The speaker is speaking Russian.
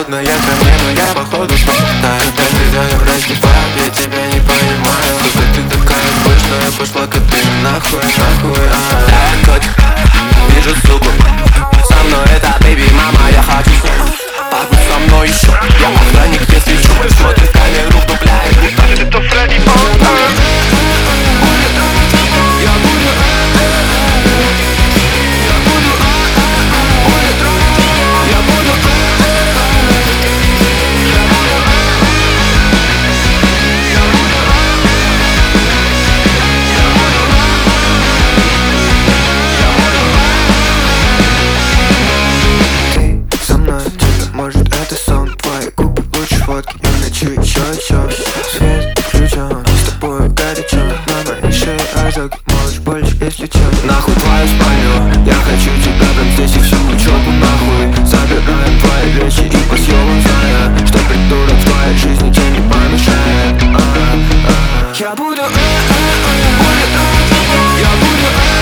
холодная ко мне, но я походу спасаю. Опять видео раздеваю, я тебя не понимаю. Что ты такая пышная, пошла-ка ты нахуй, нахуй. Котик, вижу суку, со мной это бэйби, мама, я хочу побудь со мной еще. Я охранник, если чё, смотрит в камеру, вдупляет, будто это Фредди Фазбер. Может это сон, твои губы лучше фотки. Я ночью еще. Свет включен, с тобой горячо. На моей шее ожоги, можешь больше, если чё. Нахуй твою спальню, я хочу тебя прям здесь и всю учебу нахуй. Забираем твои вещи и по съемам, зная, что придурок в твоей жизни тебе не помешает. Я буду, я буду.